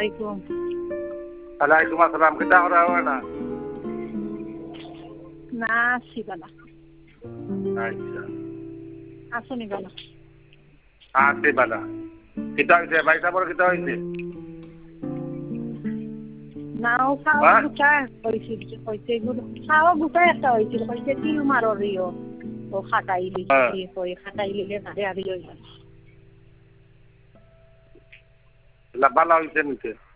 আলাইকুম। আলাইকুম আসসালাম। কিতা করা হয় না? না আছি বালা। আচ্ছা। আসুনি বালা। আছে বালা। কিতা হইছে? ভাই সাবর কিতা হইছে? নাও খাওয়া গুটা হয়েছিল হয়েছে খাওয়া গুটা একটা হয়েছিল হয়েছে টিউমারর ইয়ে ও খাটাইলি ওই খাটাইলিলে তারে আর ইয়ে বালা হইছে নিতে।